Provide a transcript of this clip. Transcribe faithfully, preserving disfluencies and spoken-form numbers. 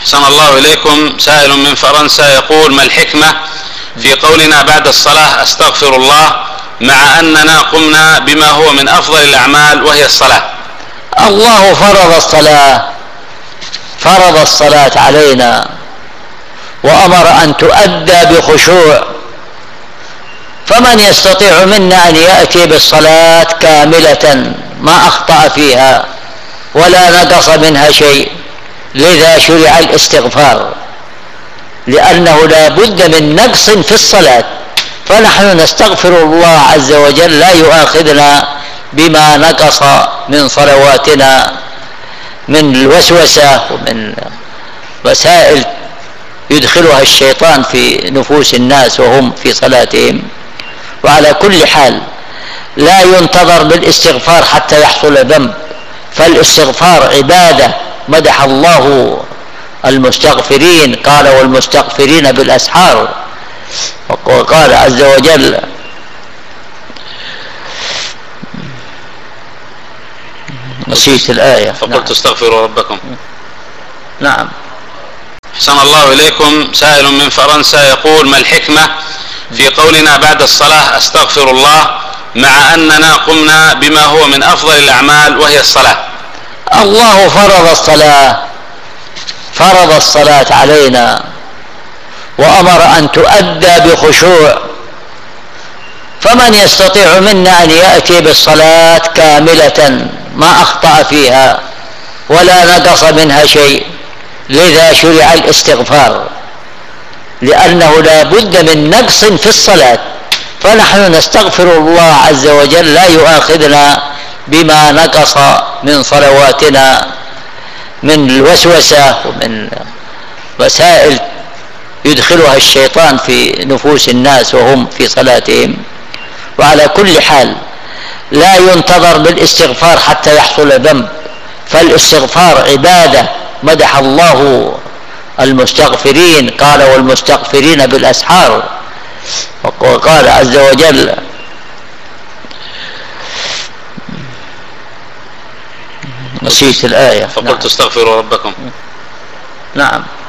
أحسن الله إليكم. سائل من فرنسا يقول: ما الحكمة في قولنا بعد الصلاة أستغفر الله مع أننا قمنا بما هو من أفضل الأعمال وهي الصلاة؟ الله فرض الصلاة فرض الصلاة علينا وأمر أن تؤدى بخشوع، فمن يستطيع منا أن يأتي بالصلاة كاملة ما أخطأ فيها ولا نقص منها شيء. لذا شرع الاستغفار، لأنه لا بد من نقص في الصلاة، فنحن نستغفر الله عز وجل لا يؤاخذنا بما نقص من صلواتنا من الوسوسة ومن وسائل يدخلها الشيطان في نفوس الناس وهم في صلاتهم. وعلى كل حال لا ينتظر بالاستغفار حتى يحصل ذنب، فالاستغفار عبادة. مدح الله المستغفرين، قال: والمستغفرين بالأسحار. وقال عز وجل: نسيت الآية. فقلت نعم. استغفروا ربكم. نعم. أحسن الله إليكم. سائل من فرنسا يقول: ما الحكمة في قولنا بعد الصلاة أستغفر الله مع أننا قمنا بما هو من أفضل الأعمال وهي الصلاة؟ الله فرض الصلاة فرض الصلاة علينا وأمر أن تؤدى بخشوع، فمن يستطيع منا أن يأتي بالصلاة كاملة ما أخطأ فيها ولا نقص منها شيء. لذا شرع الاستغفار، لأنه لا بد من نقص في الصلاة، فنحن نستغفر الله عز وجل لا يؤاخذنا بما نقص من صلواتنا من الوسوسة ومن وسائل يدخلها الشيطان في نفوس الناس وهم في صلاتهم. وعلى كل حال لا ينتظر بالاستغفار حتى يحصل ذنب، فالاستغفار عبادة. مدح الله المستغفرين، قال: والمستغفرين بالأسحار. وقال عز وجل: نسيت الآية. فقلت استغفروا ربكم. نعم.